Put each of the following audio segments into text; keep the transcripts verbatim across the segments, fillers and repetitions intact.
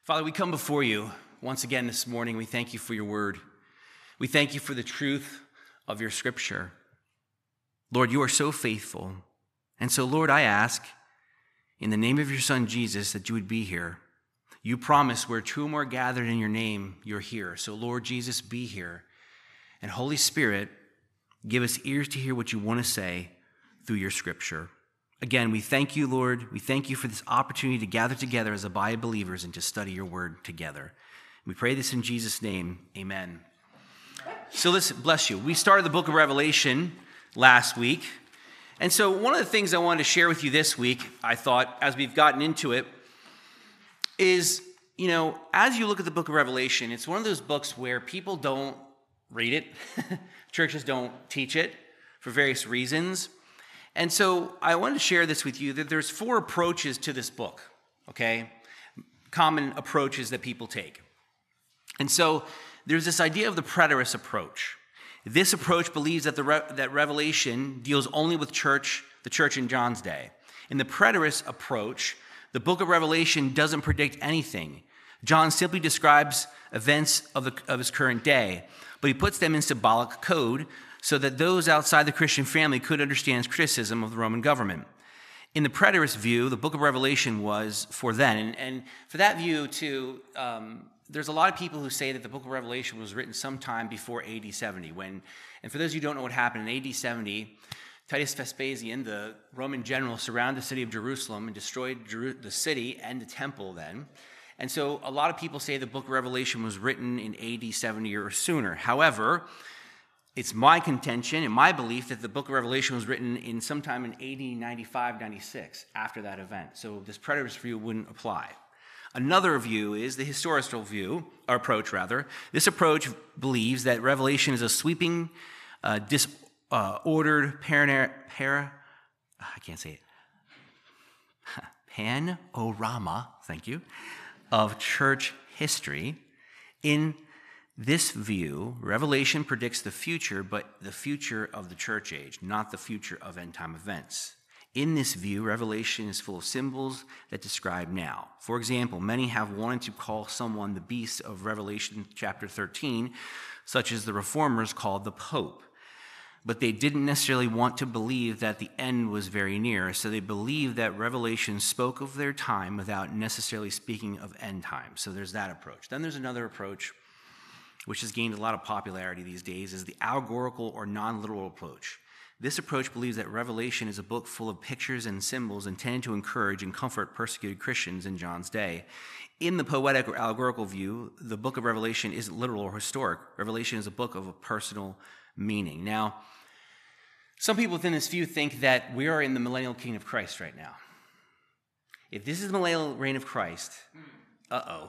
Father, we come before you once again this morning. We thank you for your word. We thank you for the truth of your scripture. Lord, you are so faithful. And so, Lord, I ask in the name of your son, Jesus, that you would be here. You promise where two or more gathered in your name, you're here. So, Lord Jesus, be here. And Holy Spirit, give us ears to hear what you want to say through your scripture. Again, we thank you, Lord. We thank you for this opportunity to gather together as a body of believers and to study your word together. We pray this in Jesus' name. Amen. So listen, bless you. We started the book of Revelation last week. And so one of the things I wanted to share with you this week, I thought, as we've gotten into it, is, you know, as you look at the book of Revelation, it's one of those books where people don't read it. Churches don't teach it for various reasons. And so I wanted to share this with you, that there's four approaches to this book, okay? Common approaches that people take. And so there's this idea of the preterist approach. This approach believes that the Re- that Revelation deals only with church, the church in John's day. In the preterist approach, the book of Revelation doesn't predict anything. John simply describes events of, the, of his current day, but he puts them in symbolic code so that those outside the Christian family could understand his criticism of the Roman government. In the preterist view, the book of Revelation was for then. And, and for that view, too, um, there's a lot of people who say that the book of Revelation was written sometime before A D seventy. When, and for those of you who don't know what happened, in A D seventy, Titus Vespasian, the Roman general, surrounded the city of Jerusalem and destroyed Jeru- the city and the temple then. And so a lot of people say the book of Revelation was written in A D seventy or sooner. However, it's my contention and my belief that the book of Revelation was written in sometime in A D ninety-five, ninety-six, after that event. So this preterist view wouldn't apply. Another view is the historical view, or approach rather. This approach believes that Revelation is a sweeping, uh, disordered, uh, para, para, I can't say it, panorama, thank you, of church history. In this view, Revelation predicts the future, but the future of the church age, not the future of end-time events. In this view, Revelation is full of symbols that describe now. For example, many have wanted to call someone the beast of Revelation chapter thirteen, such as the reformers called the Pope. But they didn't necessarily want to believe that the end was very near, so they believed that Revelation spoke of their time without necessarily speaking of end times. So there's that approach. Then there's another approach, which has gained a lot of popularity these days, is the allegorical or non-literal approach. This approach believes that Revelation is a book full of pictures and symbols intended to encourage and comfort persecuted Christians in John's day. In the poetic or allegorical view, the book of Revelation isn't literal or historic. Revelation is a book of a personal meaning. Now, some people within this view think that we are in the millennial kingdom of Christ right now. If this is the millennial reign of Christ, uh-oh.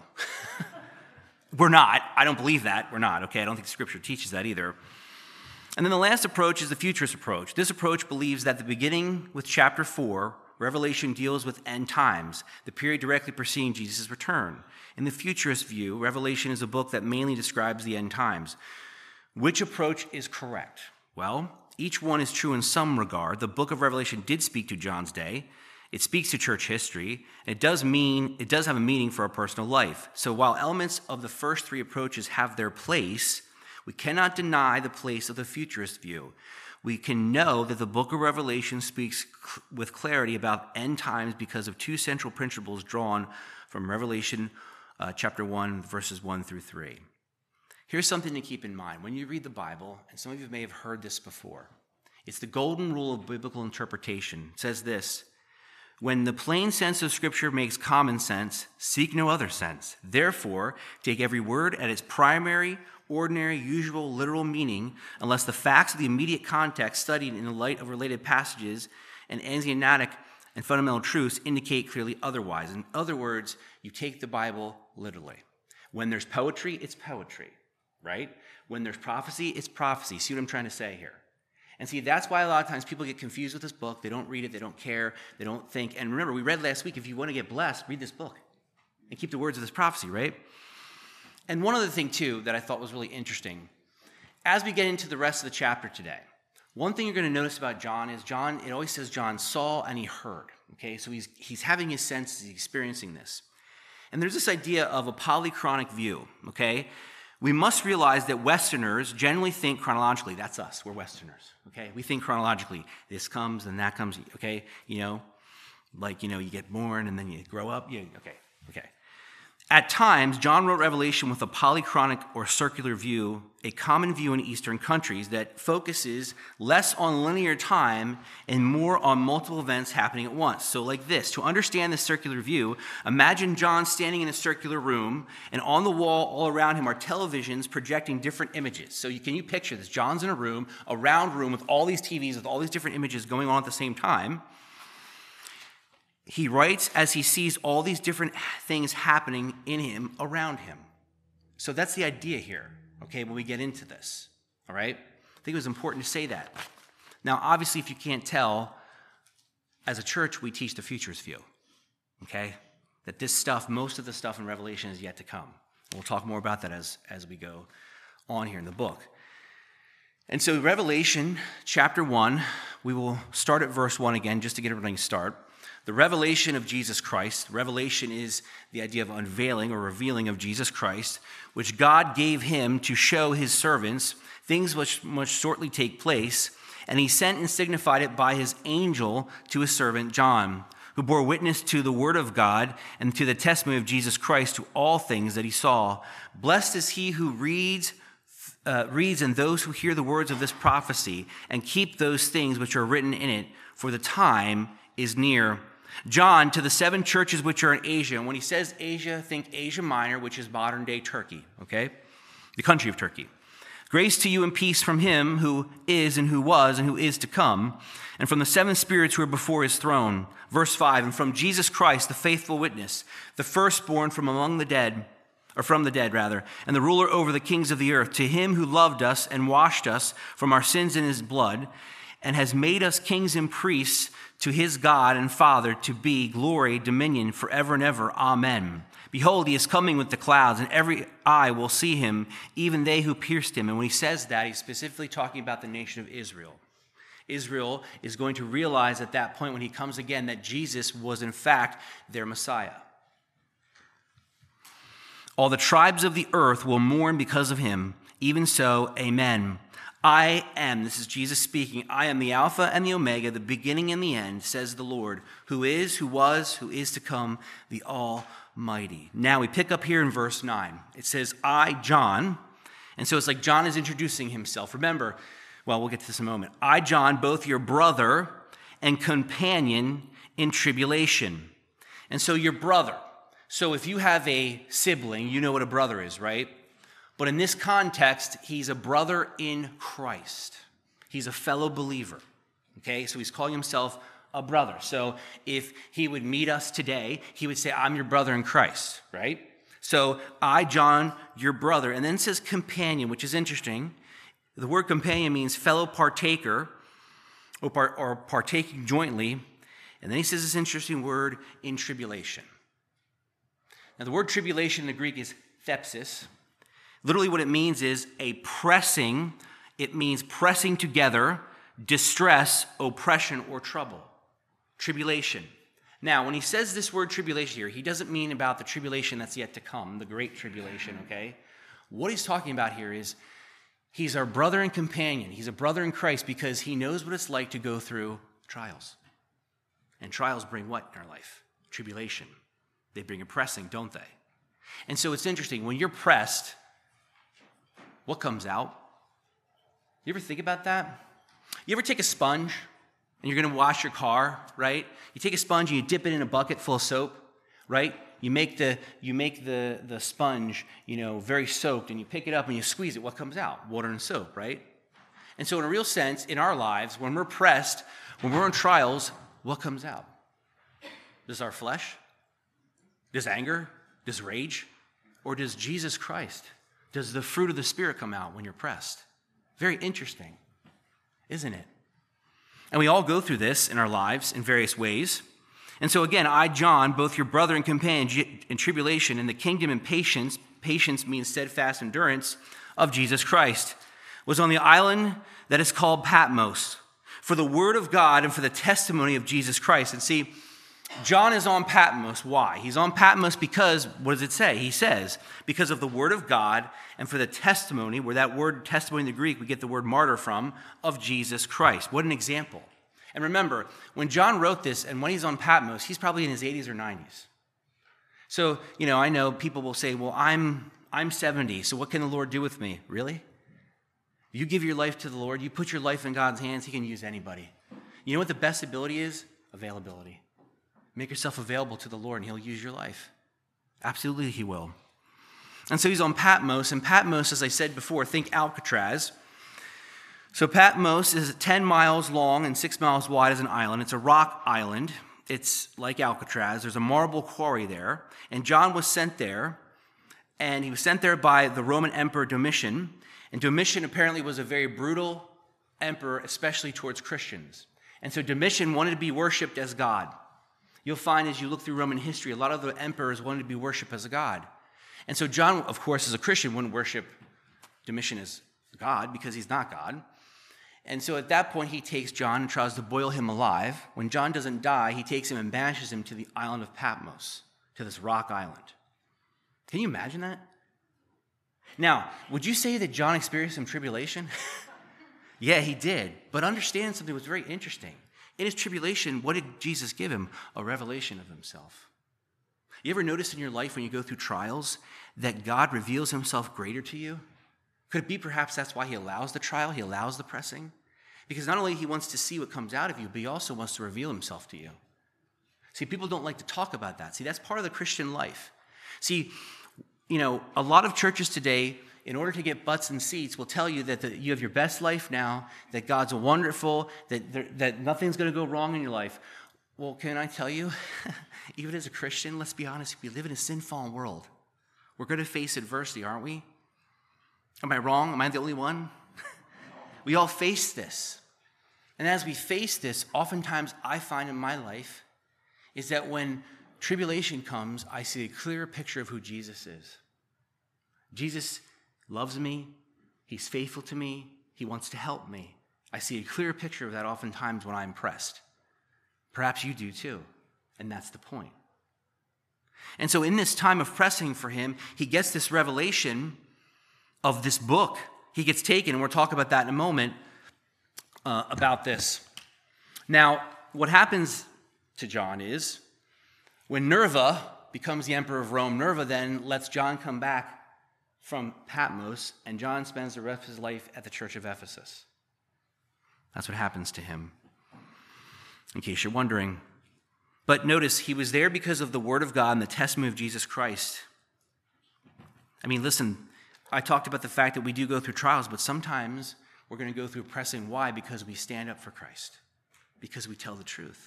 We're not. I don't believe that. We're not, okay? I don't think Scripture teaches that either. And then the last approach is the futurist approach. This approach believes that the beginning with chapter four, Revelation deals with end times, the period directly preceding Jesus' return. In the futurist view, Revelation is a book that mainly describes the end times. Which approach is correct? Well, each one is true in some regard. The book of Revelation did speak to John's day. It speaks to church history, and it does mean it does have a meaning for our personal life. So while elements of the first three approaches have their place, we cannot deny the place of the futurist view. We can know that the book of Revelation speaks cl- with clarity about end times because of two central principles drawn from Revelation uh, chapter one, verses one through three. Here's something to keep in mind. When you read the Bible, and some of you may have heard this before, it's the golden rule of biblical interpretation. It says this: when the plain sense of Scripture makes common sense, seek no other sense. Therefore, take every word at its primary, ordinary, usual, literal meaning, unless the facts of the immediate context studied in the light of related passages and axiomatic and fundamental truths indicate clearly otherwise. In other words, you take the Bible literally. When there's poetry, it's poetry, right? When there's prophecy, it's prophecy. See what I'm trying to say here? And see, that's why a lot of times people get confused with this book. They don't read it. They don't care. They don't think. And remember, we read last week, if you want to get blessed, read this book and keep the words of this prophecy, right? And one other thing, too, that I thought was really interesting, as we get into the rest of the chapter today, one thing you're going to notice about John is John, it always says John saw and he heard, okay? So he's he's having his senses, he's experiencing this. And there's this idea of a polychronic view, okay? We must realize that Westerners generally think chronologically. That's us. We're Westerners, okay? We think chronologically. This comes and that comes, okay? You know, like, you know, you get born and then you grow up. You, okay, okay. At times, John wrote Revelation with a polychronic or circular view, a common view in Eastern countries that focuses less on linear time and more on multiple events happening at once. So like this, to understand this circular view, imagine John standing in a circular room, and on the wall all around him are televisions projecting different images. So you, can you picture this? John's in a room, a round room with all these T Vs with all these different images going on at the same time. He writes as he sees all these different things happening in him, around him. So that's the idea here, okay, when we get into this, all right? I think it was important to say that. Now, obviously, if you can't tell, as a church, we teach the futurist view, okay? That this stuff, most of the stuff in Revelation is yet to come. We'll talk more about that as, as we go on here in the book. And so Revelation chapter one, we will start at verse one again, just to get everything started. The revelation of Jesus Christ. Revelation is the idea of unveiling or revealing of Jesus Christ, which God gave him to show his servants things which must shortly take place, and he sent and signified it by his angel to his servant John, who bore witness to the word of God and to the testimony of Jesus Christ to all things that he saw. Blessed is he who reads Uh, reads and those who hear the words of this prophecy and keep those things which are written in it, for the time is near. John, to the seven churches which are in Asia. And when he says Asia, think Asia Minor, which is modern-day Turkey, okay? The country of Turkey. Grace to you and peace from him who is and who was and who is to come, and from the seven spirits who are before his throne. Verse five, and from Jesus Christ, the faithful witness, the firstborn from among the dead, or from the dead, rather, and the ruler over the kings of the earth, to him who loved us and washed us from our sins in his blood, and has made us kings and priests to his God and Father, to be glory, dominion, forever and ever. Amen. Behold, he is coming with the clouds, and every eye will see him, even they who pierced him. And when he says that, he's specifically talking about the nation of Israel. Israel is going to realize at that point when he comes again that Jesus was in fact their Messiah. All the tribes of the earth will mourn because of him. Even so, amen. I am, this is Jesus speaking, I am the Alpha and the Omega, the beginning and the end, says the Lord, who is, who was, who is to come, the Almighty. Now we pick up here in verse nine. It says, I, John, and so it's like John is introducing himself. Remember, well, we'll get to this in a moment. I, John, both your brother and companion in tribulation. And so your brother. So if you have a sibling, you know what a brother is, right? But in this context, he's a brother in Christ. He's a fellow believer, okay? So he's calling himself a brother. So if he would meet us today, he would say, I'm your brother in Christ, right? So I, John, your brother. And then it says companion, which is interesting. The word companion means fellow partaker or, par- or partaking jointly. And then he says this interesting word, in tribulation. Now, the word tribulation in the Greek is thepsis. Literally what it means is a pressing. It means pressing together, distress, oppression, or trouble. Tribulation. Now, when he says this word tribulation here, he doesn't mean about the tribulation that's yet to come, the great tribulation, okay? What he's talking about here is he's our brother and companion. He's a brother in Christ because he knows what it's like to go through trials. And trials bring what in our life? Tribulation. They bring a pressing, don't they? And so it's interesting. When you're pressed, what comes out? You ever think about that? You ever take a sponge and you're going to wash your car, right? You take a sponge and you dip it in a bucket full of soap, right? You make the you make the, the sponge, you know, very soaked, and you pick it up and you squeeze it. What comes out? Water and soap, right? And so in a real sense, in our lives, when we're pressed, when we're in trials, what comes out? Does our flesh? Does anger? Does rage? Or does Jesus Christ? Does the fruit of the Spirit come out when you're pressed? Very interesting, isn't it? And we all go through this in our lives in various ways. And so again, I, John, both your brother and companion in tribulation, in the kingdom and patience, patience means steadfast endurance, of Jesus Christ, was on the island that is called Patmos, for the word of God and for the testimony of Jesus Christ. And see, John is on Patmos. Why? He's on Patmos because, what does it say? He says, because of the word of God and for the testimony, where that word testimony in the Greek, we get the word martyr from, of Jesus Christ. What an example. And remember, when John wrote this and when he's on Patmos, he's probably in his eighties or nineties. So, you know, I know people will say, well, I'm I'm seventy, so what can the Lord do with me? Really? You give your life to the Lord, you put your life in God's hands, he can use anybody. You know what the best ability is? Availability. Make yourself available to the Lord and he'll use your life. Absolutely he will. And so he's on Patmos, and Patmos, as I said before, think Alcatraz. So Patmos is ten miles long and six miles wide as an island. It's a rock island. It's like Alcatraz. There's a marble quarry there. And John was sent there, and he was sent there by the Roman Emperor Domitian. And Domitian apparently was a very brutal emperor, especially towards Christians. And so Domitian wanted to be worshipped as God. You'll find as you look through Roman history, a lot of the emperors wanted to be worshipped as a god. And so John, of course, as a Christian, wouldn't worship Domitian as God because he's not God. And so at that point, he takes John and tries to boil him alive. When John doesn't die, he takes him and banishes him to the island of Patmos, to this rock island. Can you imagine that? Now, would you say that John experienced some tribulation? Yeah, he did. But understand something was very interesting. In his tribulation, what did Jesus give him? A revelation of himself. You ever notice in your life when you go through trials that God reveals himself greater to you? Could it be perhaps that's why he allows the trial, he allows the pressing? Because not only he wants to see what comes out of you, but he also wants to reveal himself to you. See, people don't like to talk about that. See, that's part of the Christian life. See, you know, a lot of churches today, in order to get butts and seats, will tell you that the, you have your best life now, that God's wonderful, that, there, that nothing's going to go wrong in your life. Well, can I tell you, even as a Christian, let's be honest, we live in a sin-fallen world. We're going to face adversity, aren't we? Am I wrong? Am I the only one? We all face this. And as we face this, oftentimes I find in my life is that when tribulation comes, I see a clearer picture of who Jesus is. Jesus loves me. He's faithful to me. He wants to help me. I see a clearer picture of that oftentimes when I'm pressed. Perhaps you do too. And that's the point. And so in this time of pressing for him, he gets this revelation of this book. He gets taken, and we'll talk about that in a moment, uh, about this. Now, what happens to John is, when Nerva becomes the emperor of Rome, Nerva then lets John come back from Patmos, and John spends the rest of his life at the church of Ephesus. That's what happens to him, in case you're wondering. But notice, he was there because of the word of God and the testimony of Jesus Christ. I mean, listen, I talked about the fact that we do go through trials, but sometimes we're going to go through pressing. Why? Because we stand up for Christ, because we tell the truth.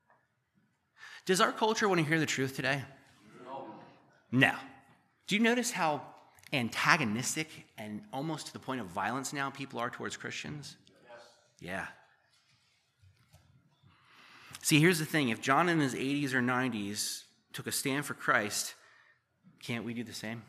Does our culture want to hear the truth today? No. No. Do you notice how antagonistic and almost to the point of violence now people are towards Christians? Yes. Yeah. See, here's the thing. If John in his eighties or nineties took a stand for Christ, can't we do the same?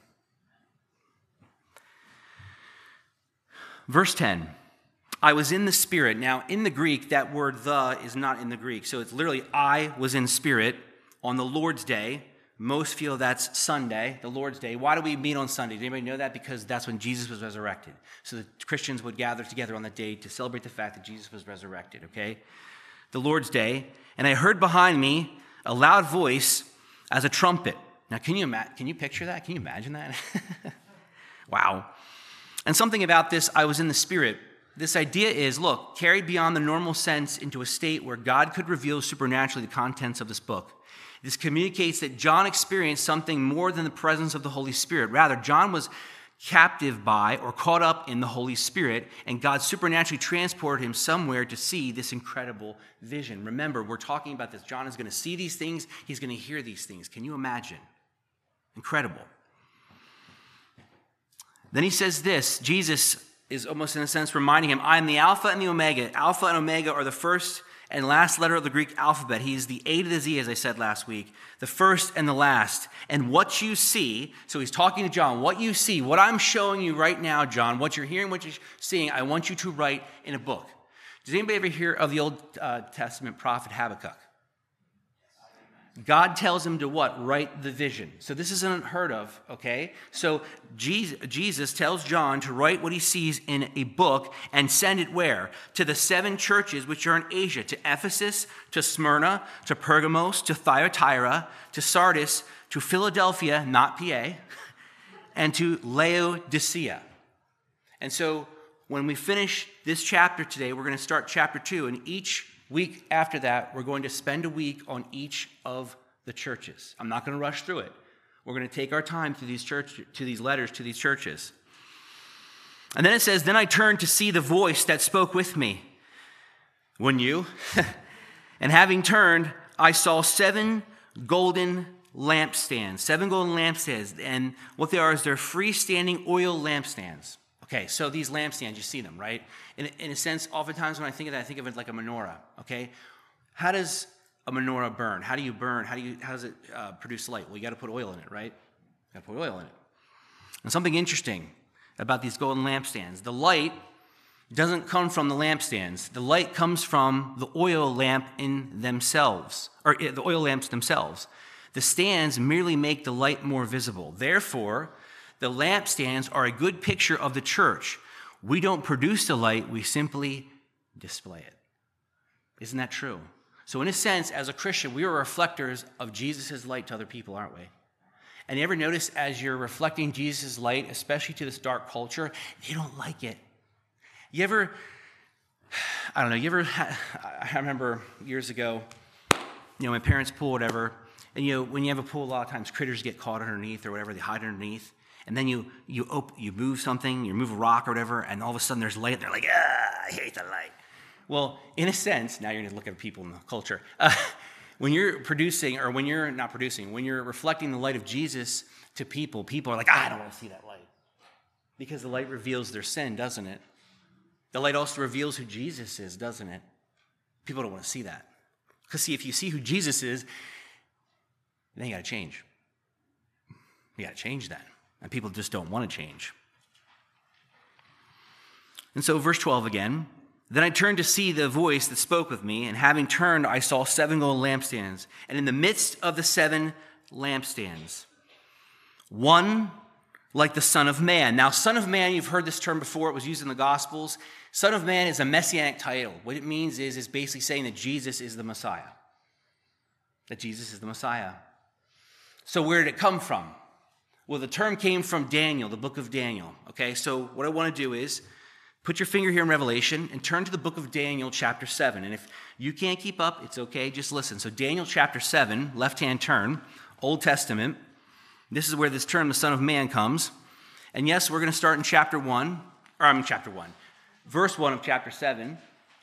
Verse ten, I was in the Spirit. Now, in the Greek, that word the is not in the Greek. So it's literally, I was in spirit on the Lord's day. Most feel that's Sunday, the Lord's day. Why do we meet on Sunday? Does anybody know that? Because that's when Jesus was resurrected. So the Christians would gather together on that day to celebrate the fact that Jesus was resurrected, okay? The Lord's day. And I heard behind me a loud voice as a trumpet. Now, can you, ima- can you picture that? Can you imagine that? Wow. And something about this, I was in the Spirit. This idea is, look, carried beyond the normal sense into a state where God could reveal supernaturally the contents of this book. This communicates that John experienced something more than the presence of the Holy Spirit. Rather, John was captive by or caught up in the Holy Spirit, and God supernaturally transported him somewhere to see this incredible vision. Remember, we're talking about this. John is going to see these things. He's going to hear these things. Can you imagine? Incredible. Then he says this. Jesus is almost in a sense reminding him, I am the Alpha and the Omega. Alpha and Omega are the first and last letter of the Greek alphabet. He is the A to the Z, as I said last week, the first and the last. And what you see, so he's talking to John, what you see, what I'm showing you right now, John, what you're hearing, what you're seeing, I want you to write in a book. Does anybody ever hear of the Old uh, Testament prophet Habakkuk? God tells him to what? Write the vision. So this isn't unheard of, okay? So Jesus tells John to write what he sees in a book and send it where? To the seven churches which are in Asia, to Ephesus, to Smyrna, to Pergamos, to Thyatira, to Sardis, to Philadelphia, not P A, and to Laodicea. And so when we finish this chapter today, we're going to start chapter two, and each week after that, we're going to spend a week on each of the churches. I'm not going to rush through it. We're going to take our time through these church, to these letters to these churches. And then it says, then I turned to see the voice that spoke with me. Wouldn't you? And having turned, I saw seven golden lampstands. Seven golden lampstands. And what they are is they're freestanding oil lampstands. Okay, so these lampstands, you see them, right? In, in a sense, oftentimes when I think of that, I think of it like a menorah, okay? How does a menorah burn? How do you burn? How do you? How does it uh, produce light? Well, you got to put oil in it, right? You got to put oil in it. And something interesting about these golden lampstands, the light doesn't come from the lampstands. The light comes from the oil lamp in themselves, or the oil lamps themselves. The stands merely make the light more visible. Therefore, the lampstands are a good picture of the church. We don't produce the light, we simply display it. Isn't that true? So in a sense, as a Christian, we are reflectors of Jesus' light to other people, aren't we? And you ever notice as you're reflecting Jesus' light, especially to this dark culture, they don't like it. You ever, I don't know, you ever, I remember years ago, you know, my parents' pool, whatever, and you know, when you have a pool, a lot of times critters get caught underneath or whatever, they hide underneath. And then you you op- you move something, you move a rock or whatever, and all of a sudden there's light. They're like, ah, I hate the light. Well, in a sense, now you're going to look at people in the culture. Uh, when you're producing, or when you're not producing, when you're reflecting the light of Jesus to people, people are like, ah, I don't want to see that light. Because the light reveals their sin, doesn't it? The light also reveals who Jesus is, doesn't it? People don't want to see that. Because see, if you see who Jesus is, then you got to change. You got to change that. And people just don't want to change. And so verse twelve again, then I turned to see the voice that spoke with me, and having turned, I saw seven golden lampstands. And in the midst of the seven lampstands, one like the Son of Man. Now, Son of Man, you've heard this term before. It was used in the Gospels. Son of Man is a messianic title. What it means is, is basically saying that Jesus is the Messiah. That Jesus is the Messiah. So where did it come from? Well, the term came from Daniel, the book of Daniel. Okay, so what I want to do is put your finger here in Revelation and turn to the book of Daniel, chapter seven. And if you can't keep up, it's okay, just listen. So Daniel chapter seven, left-hand turn, Old Testament. This is where this term, the Son of Man, comes. And yes, we're going to start in chapter one, or I mean chapter one, verse one of chapter seven.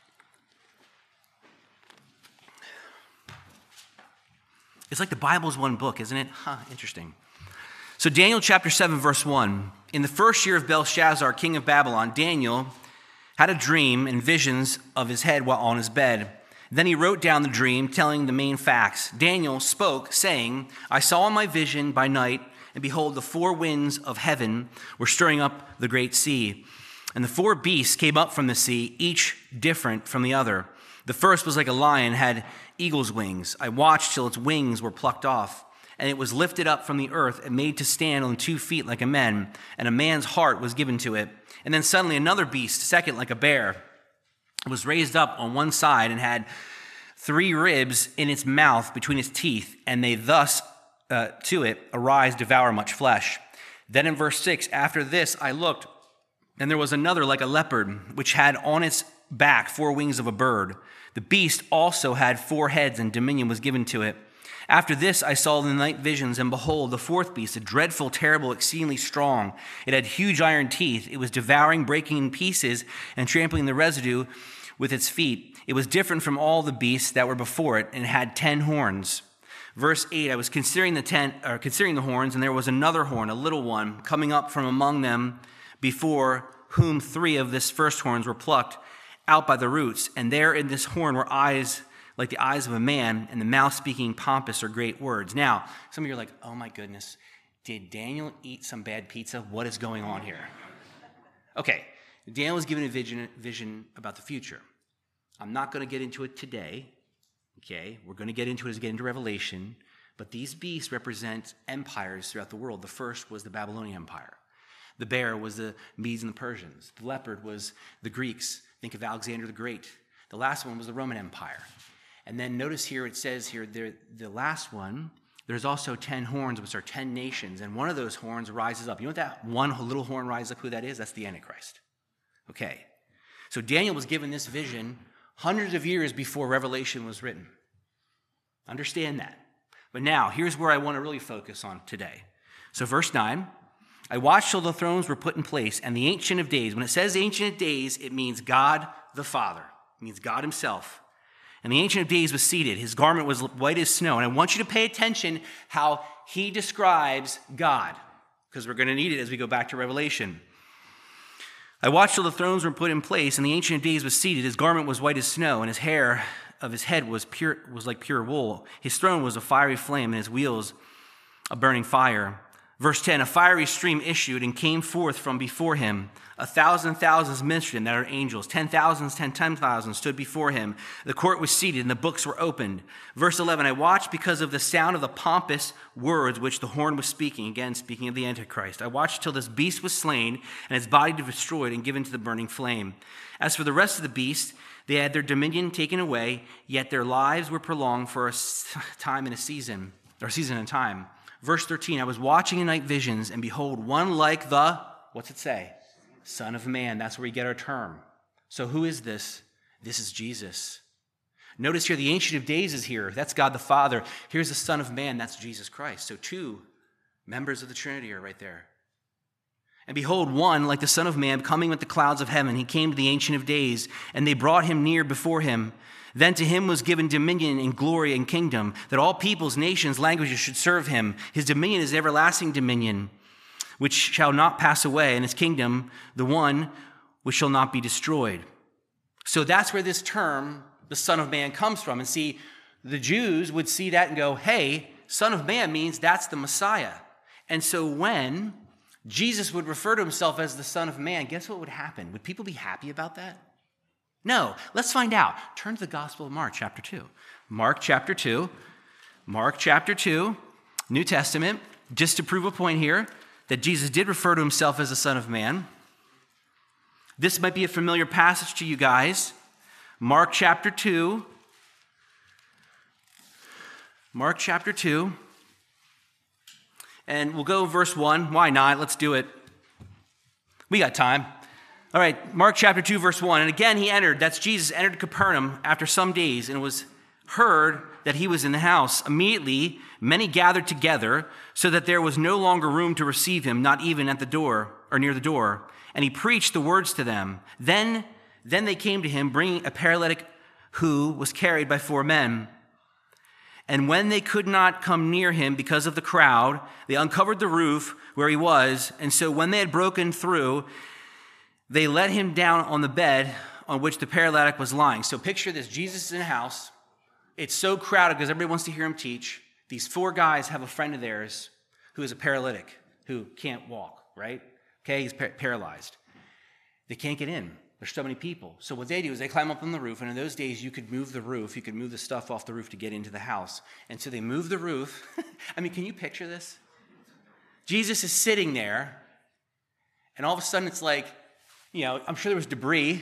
It's like the Bible's one book, isn't it? Huh, interesting. So Daniel chapter seven, verse one, in the first year of Belshazzar, king of Babylon, Daniel had a dream and visions of his head while on his bed. Then he wrote down the dream, telling the main facts. Daniel spoke, saying, I saw in my vision by night, and behold, the four winds of heaven were stirring up the great sea. And the four beasts came up from the sea, each different from the other. The first was like a lion, had eagle's wings. I watched till its wings were plucked off. And it was lifted up from the earth and made to stand on two feet like a man, and a man's heart was given to it. And then suddenly another beast, second like a bear, was raised up on one side and had three ribs in its mouth between its teeth, and they thus uh, to it arise, devour much flesh. Then in verse six, after this I looked, and there was another like a leopard, which had on its back four wings of a bird. The beast also had four heads, and dominion was given to it. After this, I saw in the night visions, and behold, the fourth beast, a dreadful, terrible, exceedingly strong. It had huge iron teeth. It was devouring, breaking in pieces, and trampling the residue with its feet. It was different from all the beasts that were before it, and had ten horns. Verse eight, I was considering the ten, or considering the horns, and there was another horn, a little one, coming up from among them, before whom three of this first horns were plucked out by the roots. And there in this horn were eyes like the eyes of a man, and the mouth speaking pompous or great words. Now, some of you are like, oh my goodness, did Daniel eat some bad pizza? What is going on here? Okay, Daniel was given a vision, vision about the future. I'm not going to get into it today, Okay, we're going to get into it as we get into Revelation, but these beasts represent empires throughout the world. The first was the Babylonian Empire. The bear was the Medes and the Persians. The leopard was the Greeks. Think of Alexander the Great. The last one was the Roman Empire. And then notice here, it says here, there, the last one, there's also ten horns, which are ten nations, and one of those horns rises up. You know what that one little horn rises up, who that is? That's the Antichrist. Okay, so Daniel was given this vision hundreds of years before Revelation was written. Understand that. But now, here's where I want to really focus on today. So verse nine, I watched till the thrones were put in place, and the Ancient of Days. When it says Ancient of Days, it means God the Father. It means God himself. And the Ancient of Days was seated. His garment was white as snow. And I want you to pay attention how he describes God, because we're going to need it as we go back to Revelation. I watched till the thrones were put in place, and the Ancient of Days was seated. His garment was white as snow, and his hair of his head was pure, was like pure wool. His throne was a fiery flame, and his wheels a burning fire. Verse ten, a fiery stream issued and came forth from before him. A thousand thousands ministered him, that are angels. Ten thousands, ten ten thousands stood before him. The court was seated, and the books were opened. Verse eleven, I watched because of the sound of the pompous words which the horn was speaking. Again, speaking of the Antichrist. I watched till this beast was slain, and his body destroyed and given to the burning flame. As for the rest of the beasts, they had their dominion taken away, yet their lives were prolonged for a time and a season, or a season and time. Verse thirteen, I was watching in night visions, and behold, one like the, what's it say? Son of Man. That's where we get our term. So who is this? This is Jesus. Notice here, the Ancient of Days is here. That's God the Father. Here's the Son of Man. That's Jesus Christ. So two members of the Trinity are right there. And behold, one like the Son of Man coming with the clouds of heaven. He came to the Ancient of Days, and they brought him near before him. Then to him was given dominion and glory and kingdom, that all peoples, nations, languages should serve him. His dominion is everlasting dominion, which shall not pass away, and his kingdom, the one which shall not be destroyed. So that's where this term, the Son of Man, comes from. And see, the Jews would see that and go, hey, Son of Man means that's the Messiah. And so when Jesus would refer to himself as the Son of Man, guess what would happen? Would people be happy about that? No. Let's find out. Turn to the Gospel of Mark, chapter two. Mark, chapter two. Mark, chapter two, New Testament. Just to prove a point here, that Jesus did refer to himself as the Son of Man. This might be a familiar passage to you guys. Mark chapter two. Mark chapter two. And we'll go verse one. Why not? Let's do it. We got time. All right, Mark chapter two, verse one. And again he entered, that's Jesus, entered Capernaum after some days, and was heard that he was in the house. Immediately, many gathered together, so that there was no longer room to receive him, not even at the door, or near the door. And he preached the words to them. Then, then they came to him, bringing a paralytic who was carried by four men. And when they could not come near him because of the crowd, they uncovered the roof where he was. And so when they had broken through, they let him down on the bed on which the paralytic was lying. So picture this, Jesus is in a house. It's so crowded because everybody wants to hear him teach. These four guys have a friend of theirs who is a paralytic, who can't walk, right? Okay, he's par- paralyzed. They can't get in. There's so many people. So what they do is they climb up on the roof, and in those days you could move the roof. You could move the stuff off the roof to get into the house. And so they move the roof. I mean, can you picture this? Jesus is sitting there, and all of a sudden it's like, you know, I'm sure there was debris,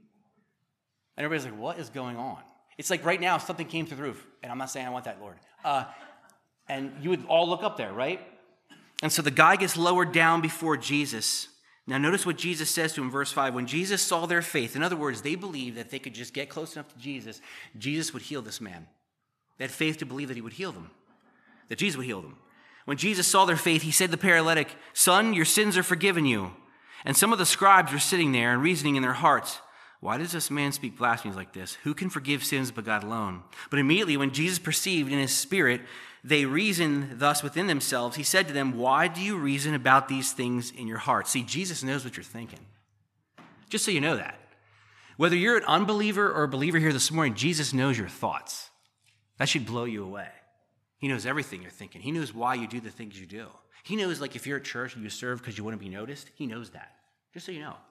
and everybody's like, what is going on? It's like right now something came through the roof, and I'm not saying I want that, Lord. Uh, and you would all look up there, right? And so the guy gets lowered down before Jesus. Now notice what Jesus says to him in verse five. When Jesus saw their faith, in other words, they believed that they could just get close enough to Jesus, Jesus would heal this man. They had faith to believe that he would heal them, that Jesus would heal them. When Jesus saw their faith, he said to the paralytic, son, your sins are forgiven you. And some of the scribes were sitting there and reasoning in their hearts, why does this man speak blasphemies like this? Who can forgive sins but God alone? But immediately when Jesus perceived in his spirit they reasoned thus within themselves, he said to them, why do you reason about these things in your heart? See, Jesus knows what you're thinking. Just so you know that. Whether you're an unbeliever or a believer here this morning, Jesus knows your thoughts. That should blow you away. He knows everything you're thinking. He knows why you do the things you do. He knows, like, if you're at church and you serve because you want to be noticed, he knows that. Just so you know.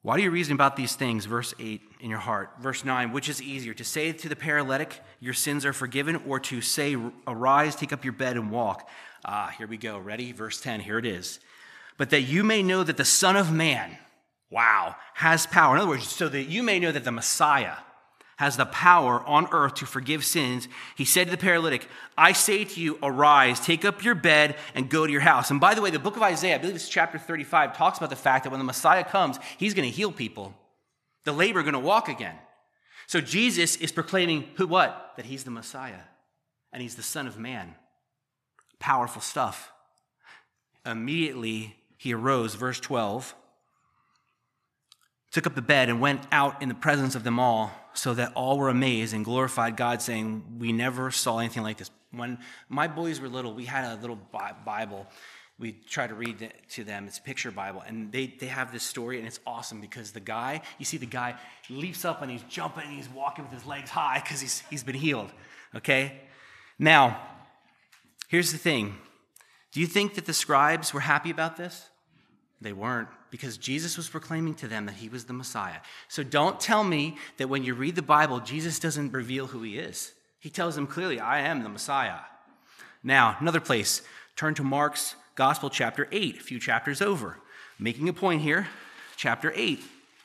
Why do you reason about these things? Verse eight in your heart. Verse nine, which is easier, to say to the paralytic, your sins are forgiven, or to say, arise, take up your bed and walk? Ah, here we go. Ready? Verse ten, here it is. But that you may know that the Son of Man, wow, has power. In other words, so that you may know that the Messiah has the power on earth to forgive sins. He said to the paralytic, I say to you, arise, take up your bed, and go to your house. And by the way, the book of Isaiah, I believe it's chapter thirty-five, talks about the fact that when the Messiah comes, he's going to heal people. The lame are going to walk again. So Jesus is proclaiming who, what? That he's the Messiah, and he's the Son of Man. Powerful stuff. Immediately he arose, verse twelve, took up the bed and went out in the presence of them all, so that all were amazed and glorified God, saying, we never saw anything like this. When my boys were little, we had a little Bible. We tried to read it to them. It's a picture Bible. And they, they have this story, and it's awesome because the guy, you see the guy leaps up and he's jumping and he's walking with his legs high because he's, he's been healed, okay? Now, here's the thing. Do you think that the scribes were happy about this? They weren't, because Jesus was proclaiming to them that he was the Messiah. So don't tell me that when you read the Bible, Jesus doesn't reveal who he is. He tells them clearly, I am the Messiah. Now, another place, turn to Mark's Gospel, chapter eight, a few chapters over. Making a point here, chapter eight.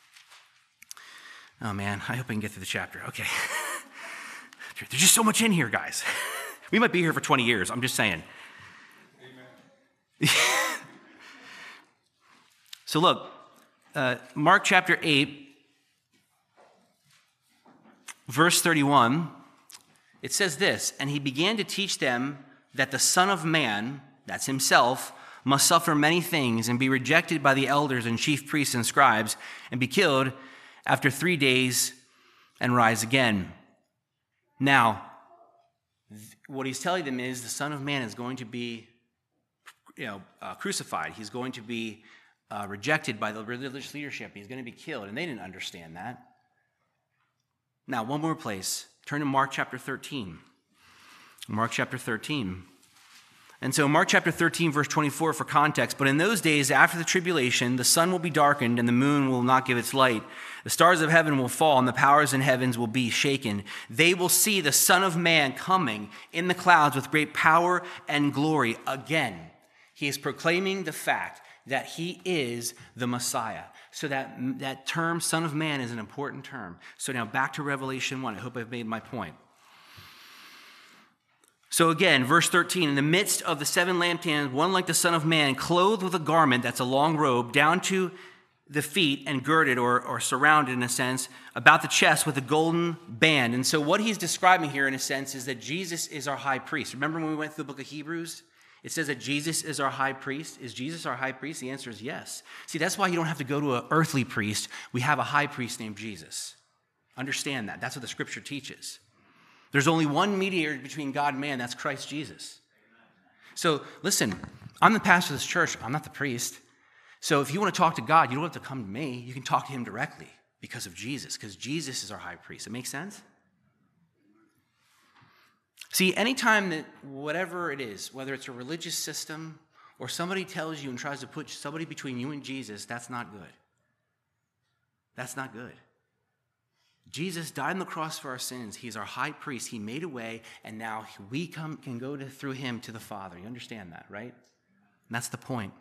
Oh man, I hope I can get through the chapter. Okay. There's just so much in here, guys. We might be here for twenty years, I'm just saying. Amen. So look, uh, Mark chapter eight, verse thirty-one, it says this, and he began to teach them that the Son of Man, that's himself, must suffer many things and be rejected by the elders and chief priests and scribes and be killed after three days and rise again. Now, what he's telling them is the Son of Man is going to be, you know, uh, crucified. He's going to be Uh, rejected by the religious leadership. He's going to be killed, and they didn't understand that. Now, one more place. Turn to Mark chapter thirteen. Mark chapter thirteen. And so Mark chapter thirteen, verse twenty-four for context, but in those days after the tribulation, the sun will be darkened and the moon will not give its light. The stars of heaven will fall and the powers in heavens will be shaken. They will see the Son of Man coming in the clouds with great power and glory. Again, he is proclaiming the fact that he is the Messiah. So that, that term, Son of Man, is an important term. So now back to Revelation one. I hope I've made my point. So again, verse thirteen, in the midst of the seven lampstands, one like the Son of Man, clothed with a garment that's a long robe, down to the feet and girded or, or surrounded, in a sense, about the chest with a golden band. And so what he's describing here, in a sense, is that Jesus is our high priest. Remember when we went through the book of Hebrews? It says that Jesus is our high priest. Is Jesus our high priest? The answer is yes. See, that's why you don't have to go to an earthly priest. We have a high priest named Jesus. Understand that. That's what the scripture teaches. There's only one mediator between God and man. That's Christ Jesus. So listen, I'm the pastor of this church. I'm not the priest. So if you want to talk to God, you don't have to come to me. You can talk to him directly because of Jesus, because Jesus is our high priest. It makes sense? See, anytime that whatever it is, whether it's a religious system or somebody tells you and tries to put somebody between you and Jesus, that's not good. That's not good. Jesus died on the cross for our sins. He's our high priest. He made a way, and now we come, can go to, through him to the Father. You understand that, right? And that's the point.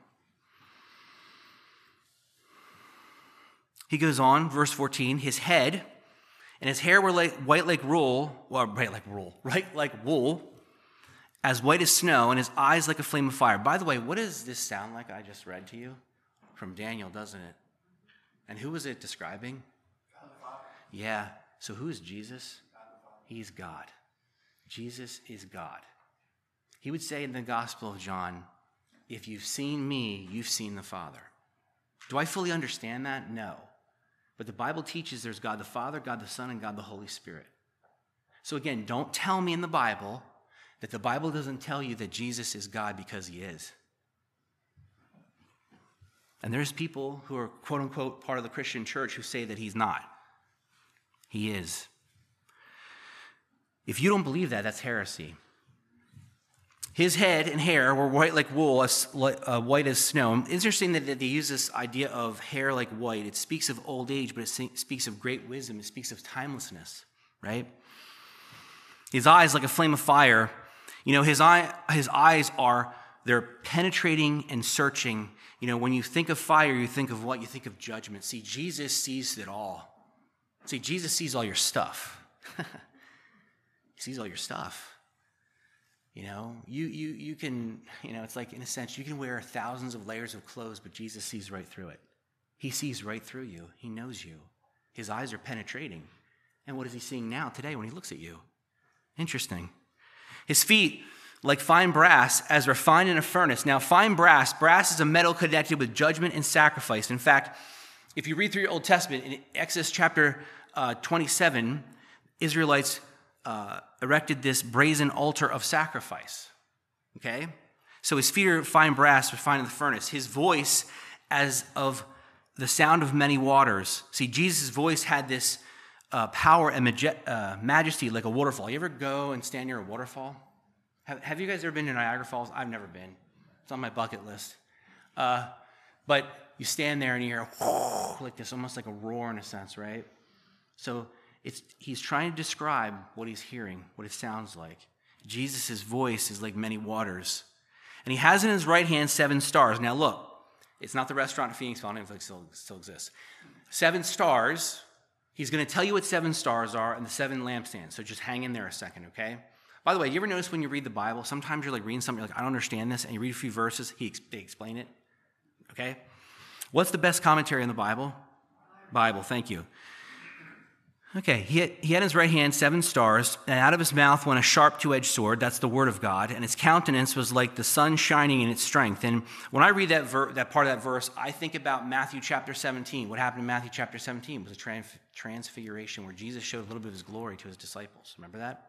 He goes on, verse fourteen, his head and his hair were like white like wool, well, white like wool, right? Like wool, as white as snow, and his eyes like a flame of fire. By the way, what does this sound like I just read to you? From Daniel, doesn't it? And who was it describing? God the Father. Yeah. So who is Jesus? God the Father. He's God. Jesus is God. He would say in the Gospel of John, if you've seen me, you've seen the Father. Do I fully understand that? No. But the Bible teaches there's God the Father, God the Son, and God the Holy Spirit. So again, don't tell me in the Bible that the Bible doesn't tell you that Jesus is God, because he is. And there's people who are quote unquote part of the Christian church who say that he's not. He is. If you don't believe that, that's heresy. His head and hair were white like wool, as uh, white as snow. It's interesting that they use this idea of hair like white. It speaks of old age, but it speaks of great wisdom. It speaks of timelessness, right? His eyes like a flame of fire. You know, his eye, his eyes are, they're penetrating and searching. You know, when you think of fire, you think of what? You think of judgment. See, Jesus sees it all. See, Jesus sees all your stuff. He sees all your stuff. You know, you you you can, you know, it's like, in a sense, you can wear thousands of layers of clothes, but Jesus sees right through it. He sees right through you. He knows you. His eyes are penetrating. And what is he seeing now, today, when he looks at you? Interesting. His feet, like fine brass, as refined in a furnace. Now, fine brass, brass is a metal connected with judgment and sacrifice. In fact, if you read through your Old Testament, in Exodus chapter uh, twenty-seven, Israelites Uh, erected this brazen altar of sacrifice, okay? So his feet are fine brass, refined in the furnace. His voice as of the sound of many waters. See, Jesus' voice had this uh, power and maj- uh, majesty like a waterfall. You ever go and stand near a waterfall? Have, have you guys ever been to Niagara Falls? I've never been. It's on my bucket list. Uh, but you stand there and you hear like this, almost like a roar in a sense, right? So It's, he's trying to describe what he's hearing, what it sounds like. Jesus' voice is like many waters. And he has in his right hand seven stars. Now look, it's not the restaurant in Phoenixville. I don't know if it still, still exists. Seven stars. He's going to tell you what seven stars are and the seven lampstands. So just hang in there a second, okay? By the way, you ever notice when you read the Bible, sometimes you're like reading something, you're like, I don't understand this, and you read a few verses, he, they explain it, okay? What's the best commentary in the Bible? Bible, thank you. Okay, he had, he had in his right hand seven stars, and out of his mouth went a sharp two-edged sword. That's the word of God, and his countenance was like the sun shining in its strength. And when I read that ver- that part of that verse, I think about Matthew chapter seventeen. What happened in Matthew chapter seventeen was a trans- transfiguration where Jesus showed a little bit of his glory to his disciples. Remember that?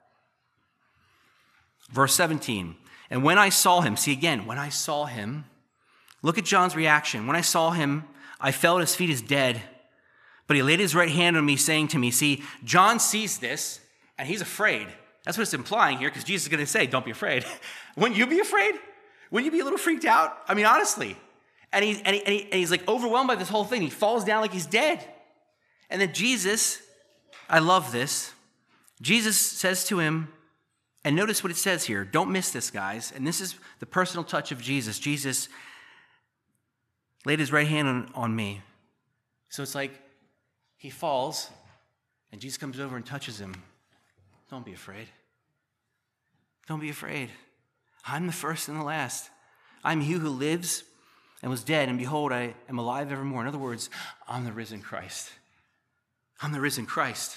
Verse seventeen, and when I saw him, see again, when I saw him, look at John's reaction. When I saw him, I fell at his feet as dead. But he laid his right hand on me, saying to me, see, John sees this, and he's afraid. That's what it's implying here, because Jesus is going to say, don't be afraid. Wouldn't you be afraid? Wouldn't you be a little freaked out? I mean, honestly. And, he, and, he, and, he, and he's like overwhelmed by this whole thing. He falls down like he's dead. And then Jesus, I love this, Jesus says to him, and notice what it says here. Don't miss this, guys. And this is the personal touch of Jesus. Jesus laid his right hand on, on me. So it's like, he falls, and Jesus comes over and touches him. Don't be afraid. Don't be afraid. I'm the first and the last. I'm he who lives and was dead, and behold, I am alive evermore. In other words, I'm the risen Christ. I'm the risen Christ.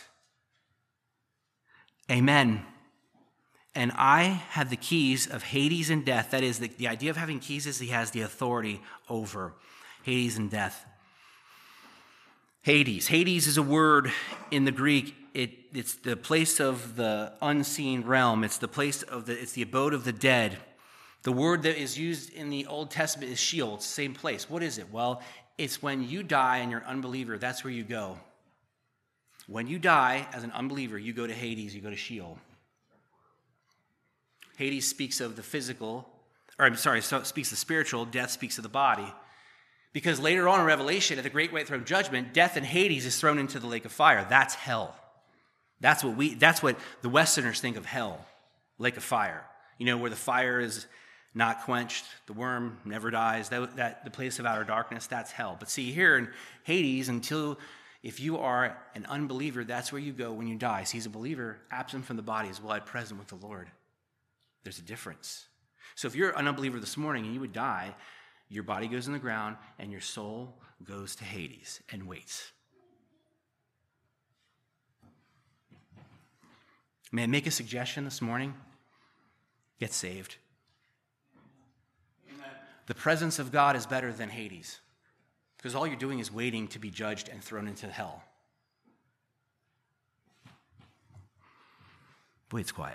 Amen. And I have the keys of Hades and death. That is, the, the idea of having keys is he has the authority over Hades and death. Hades. Hades is a word in the Greek. It, it's the place of the unseen realm. It's the place of the, it's the abode of the dead. The word that is used in the Old Testament is Sheol. It's the same place. What is it? Well, it's when you die and you're an unbeliever, that's where you go. When you die as an unbeliever, you go to Hades, you go to Sheol. Hades speaks of the physical, or I'm sorry, so speaks of the spiritual. Death speaks of the body. Because later on in Revelation, at the great white throne judgment, death and Hades is thrown into the lake of fire. That's hell. That's what we. That's what the Westerners think of hell, lake of fire. You know, where the fire is not quenched, the worm never dies. That, that the place of outer darkness. That's hell. But see, here in Hades, until if you are an unbeliever, that's where you go when you die. See, he's a believer, absent from the body is well present with the Lord. There's a difference. So if you're an unbeliever this morning and you would die, your body goes in the ground, and your soul goes to Hades and waits. May I make a suggestion this morning? Get saved. Amen. The presence of God is better than Hades, because all you're doing is waiting to be judged and thrown into hell. Boy, it's quiet.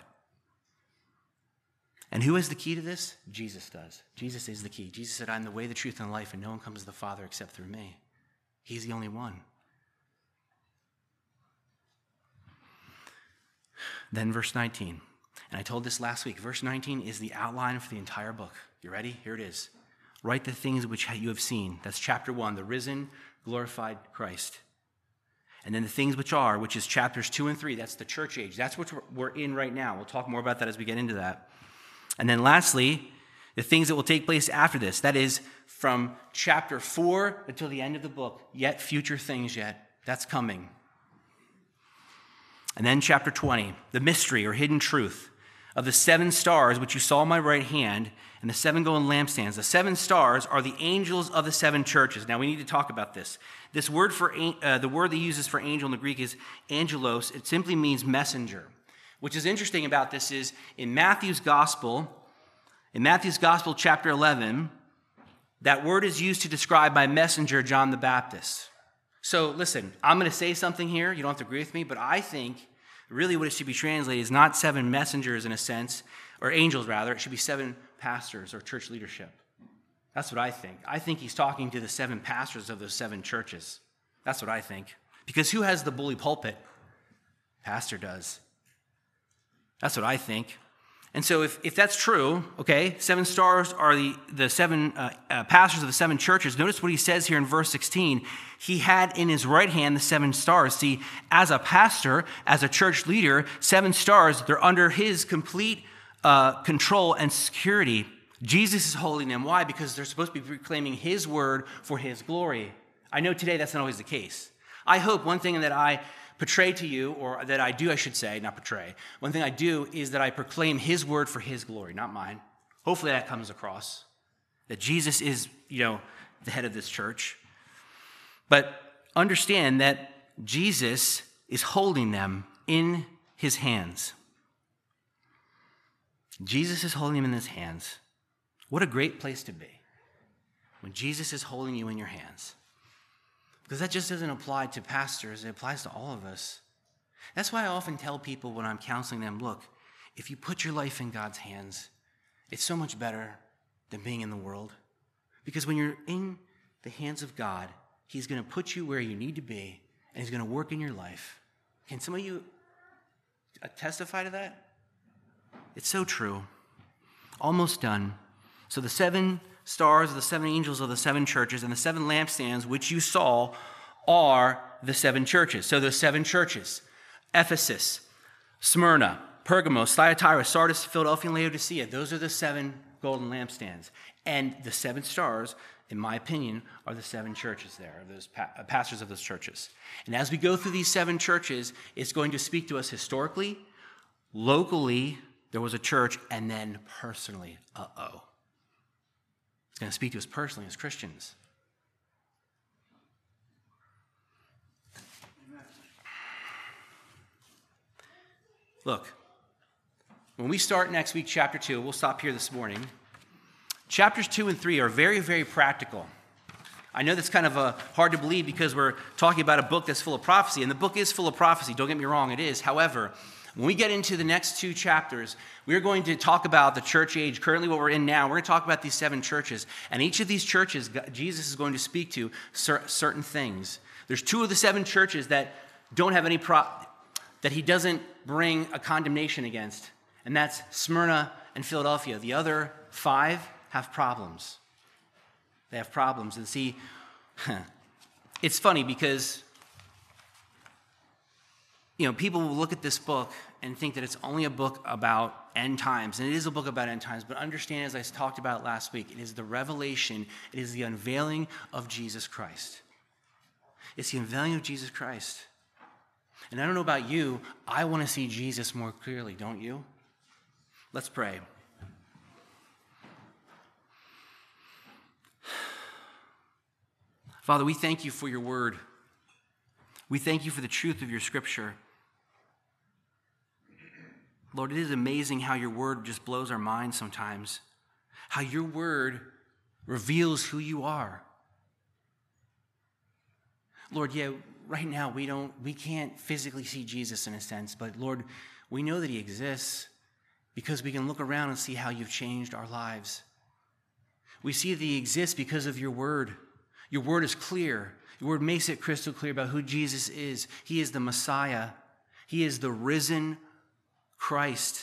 And who has the key to this? Jesus does. Jesus is the key. Jesus said, I'm the way, the truth, and the life, and no one comes to the Father except through me. He's the only one. Then verse nineteen. And I told this last week. Verse nineteen is the outline for the entire book. You ready? Here it is. Write the things which you have seen. That's chapter one, the risen, glorified Christ. And then the things which are, which is chapters two and three. That's the church age. That's what we're in right now. We'll talk more about that as we get into that. And then lastly, the things that will take place after this. That is from chapter four until the end of the book. Yet future things yet. That's coming. And then chapter twenty, the mystery or hidden truth of the seven stars which you saw in my right hand and the seven golden lampstands. The seven stars are the angels of the seven churches. Now we need to talk about this. This word for uh, the word that uses for angel in the Greek is angelos. It simply means messenger. Which is interesting about this is in Matthew's gospel, in Matthew's gospel chapter eleven, that word is used to describe my messenger John the Baptist. So listen, I'm going to say something here. You don't have to agree with me, but I think really what it should be translated is not seven messengers in a sense, or angels rather. It should be seven pastors or church leadership. That's what I think. I think he's talking to the seven pastors of those seven churches. That's what I think. Because who has the bully pulpit? Pastor does. That's what I think. And so if, if that's true, okay, seven stars are the, the seven uh, uh, pastors of the seven churches. Notice what he says here in verse sixteen. He had in his right hand the seven stars. See, as a pastor, as a church leader, seven stars, they're under his complete uh, control and security. Jesus is holding them. Why? Because they're supposed to be proclaiming his word for his glory. I know today that's not always the case. I hope one thing that I portray to you, or that I do, I should say, not portray. One thing I do is that I proclaim his word for his glory, not mine. Hopefully that comes across, that Jesus is, you know, the head of this church. But understand that Jesus is holding them in his hands. Jesus is holding them in his hands. What a great place to be when Jesus is holding you in your hands. Because that just doesn't apply to pastors. It applies to all of us. That's why I often tell people when I'm counseling them, look, if you put your life in God's hands, it's so much better than being in the world. Because when you're in the hands of God, he's going to put you where you need to be, and he's going to work in your life. Can some of you testify to that? It's so true. Almost done. So the seven stars, the seven angels of the seven churches, and the seven lampstands which you saw are the seven churches. So there's seven churches: Ephesus, Smyrna, Pergamos, Thyatira, Sardis, Philadelphia, and Laodicea. Those are the seven golden lampstands. And the seven stars, in my opinion, are the seven churches there, those pa- pastors of those churches. And as we go through these seven churches, it's going to speak to us historically, locally, there was a church, and then personally, uh-oh. It's going to speak to us personally as Christians. Look, when we start next week, chapter two, we'll stop here this morning. Chapters two and three are very, very practical. I know that's kind of uh, hard to believe because we're talking about a book that's full of prophecy, and the book is full of prophecy. Don't get me wrong, it is. However, when we get into the next two chapters, we're going to talk about the church age, currently what we're in now. We're going to talk about these seven churches. And each of these churches, Jesus is going to speak to certain things. There's two of the seven churches that don't have any, pro- that he doesn't bring a condemnation against. And that's Smyrna and Philadelphia. The other five have problems. They have problems. And see, it's funny because, you know, people will look at this book and think that it's only a book about end times. And it is a book about end times. But understand, as I talked about last week, it is the revelation, it is the unveiling of Jesus Christ. It's the unveiling of Jesus Christ. And I don't know about you, I want to see Jesus more clearly, don't you? Let's pray. Father, we thank you for your word. We thank you for the truth of your scripture. Lord, it is amazing how your word just blows our minds sometimes. How your word reveals who you are. Lord, yeah, right now we don't, we can't physically see Jesus in a sense, but Lord, we know that he exists because we can look around and see how you've changed our lives. We see that he exists because of your word. Your word is clear. Your word makes it crystal clear about who Jesus is. He is the Messiah. He is the risen Christ.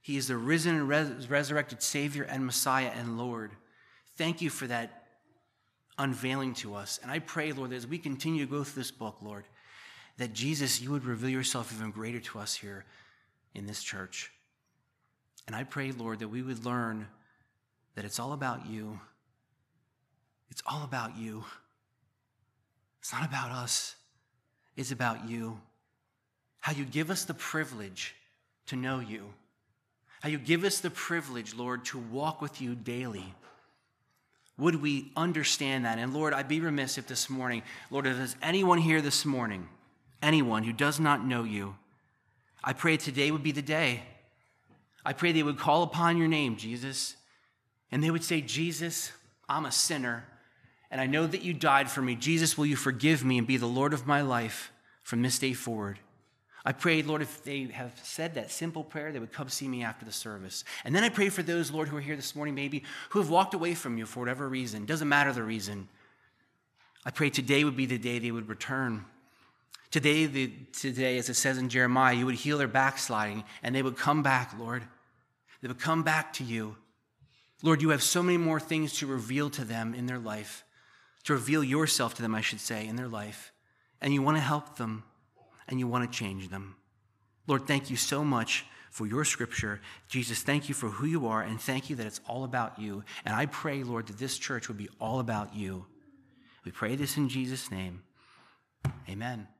He is the risen and res- resurrected Savior and Messiah and Lord. Thank you for that unveiling to us. And I pray, Lord, that as we continue to go through this book, Lord, that Jesus, you would reveal yourself even greater to us here in this church. And I pray, Lord, that we would learn that it's all about you. It's all about you. It's not about us. It's about you. How you give us the privilege to know you. How you give us the privilege, Lord, to walk with you daily. Would we understand that? And Lord, I'd be remiss if this morning, Lord, if there's anyone here this morning, anyone who does not know you, I pray today would be the day. I pray they would call upon your name, Jesus, and they would say, Jesus, I'm a sinner, and I know that you died for me. Jesus, will you forgive me and be the Lord of my life from this day forward? I pray, Lord, if they have said that simple prayer, they would come see me after the service. And then I pray for those, Lord, who are here this morning, maybe, who have walked away from you for whatever reason. Doesn't matter the reason. I pray today would be the day they would return. Today, the, today, as it says in Jeremiah, you would heal their backsliding, and they would come back, Lord. They would come back to you. Lord, you have so many more things to reveal to them in their life, to reveal yourself to them, I should say, in their life. And you want to help them. And you want to change them. Lord, thank you so much for your scripture. Jesus, thank you for who you are, and thank you that it's all about you. And I pray, Lord, that this church would be all about you. We pray this in Jesus' name. Amen.